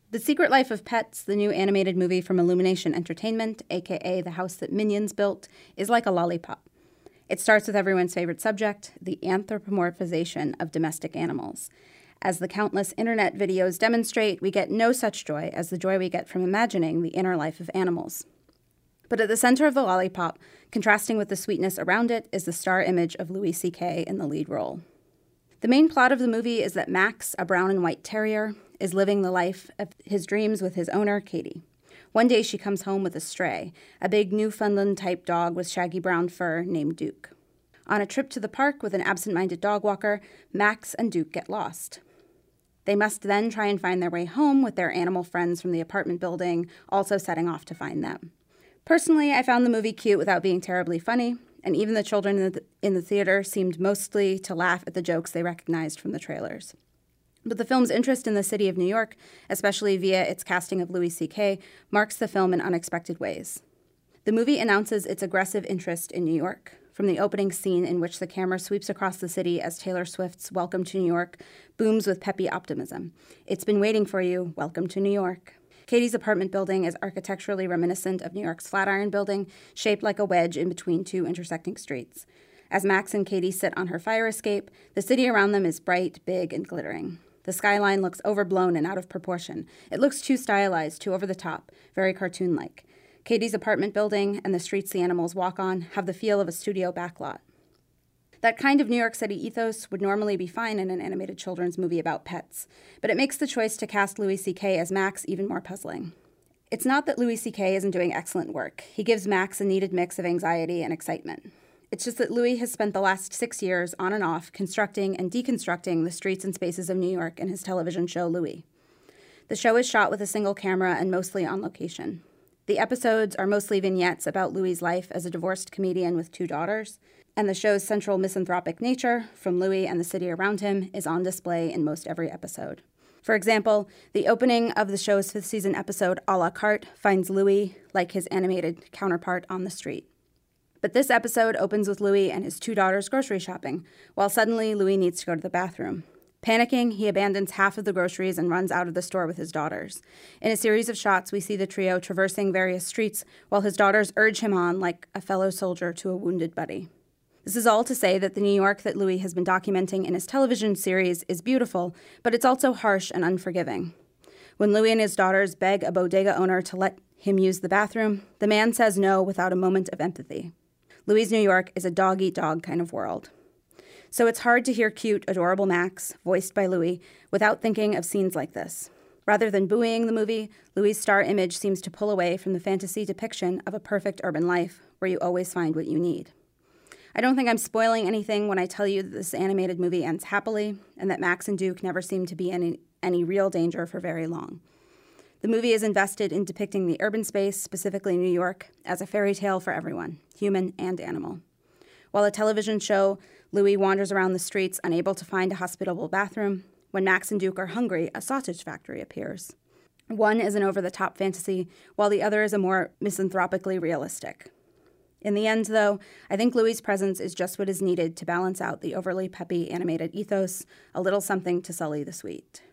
The Secret Life of Pets, the new animated movie from Illumination Entertainment, aka the house that Minions built, is like a lollipop. It starts with everyone's favorite subject, the anthropomorphization of domestic animals. As the countless internet videos demonstrate, we get no such joy as the joy we get from imagining the inner life of animals. But at the center of the lollipop, contrasting with the sweetness around it, is the star image of Louis C.K. in the lead role. The main plot of the movie is that Max, a brown and white terrier, is living the life of his dreams with his owner, Katie. One day she comes home with a stray, a big Newfoundland-type dog with shaggy brown fur named Duke. On a trip to the park with an absent-minded dog walker, Max and Duke get lost. They must then try and find their way home with their animal friends from the apartment building, also setting off to find them. Personally, I found the movie cute without being terribly funny, and even the children in the theater seemed mostly to laugh at the jokes they recognized from the trailers. But the film's interest in the city of New York, especially via its casting of Louis C.K., marks the film in unexpected ways. The movie announces its aggressive interest in New York, from the opening scene in which the camera sweeps across the city as Taylor Swift's Welcome to New York booms with peppy optimism. It's been waiting for you. Welcome to New York. Katie's apartment building is architecturally reminiscent of New York's Flatiron Building, shaped like a wedge in between two intersecting streets. As Max and Katie sit on her fire escape, the city around them is bright, big, and glittering. The skyline looks overblown and out of proportion. It looks too stylized, too over the top, very cartoon-like. Katie's apartment building and the streets the animals walk on have the feel of a studio backlot. That kind of New York City ethos would normally be fine in an animated children's movie about pets, but it makes the choice to cast Louis C.K. as Max even more puzzling. It's not that Louis C.K. isn't doing excellent work. He gives Max a needed mix of anxiety and excitement. It's just that Louis has spent the last 6 years on and off constructing and deconstructing the streets and spaces of New York in his television show, Louis. The show is shot with a single camera and mostly on location. The episodes are mostly vignettes about Louis's life as a divorced comedian with 2 daughters, and the show's central misanthropic nature, from Louis and the city around him, is on display in most every episode. For example, the opening of the show's 5th season episode, A la carte, finds Louis, like his animated counterpart, on the street. But this episode opens with Louis and his 2 daughters grocery shopping, while suddenly Louis needs to go to the bathroom. Panicking, he abandons half of the groceries and runs out of the store with his daughters. In a series of shots, we see the trio traversing various streets while his daughters urge him on like a fellow soldier to a wounded buddy. This is all to say that the New York that Louis has been documenting in his television series is beautiful, but it's also harsh and unforgiving. When Louis and his daughters beg a bodega owner to let him use the bathroom, the man says no without a moment of empathy. Louis' New York is a dog-eat-dog kind of world. So it's hard to hear cute, adorable Max, voiced by Louis, without thinking of scenes like this. Rather than buoying the movie, Louis' star image seems to pull away from the fantasy depiction of a perfect urban life where you always find what you need. I don't think I'm spoiling anything when I tell you that this animated movie ends happily and that Max and Duke never seem to be in any real danger for very long. The movie is invested in depicting the urban space, specifically New York, as a fairy tale for everyone, human and animal. While a television show, Louis wanders around the streets unable to find a hospitable bathroom. When Max and Duke are hungry, a sausage factory appears. One is an over-the-top fantasy, while the other is a more misanthropically realistic. In the end, though, I think Louis' presence is just what is needed to balance out the overly peppy animated ethos, a little something to sully the sweet.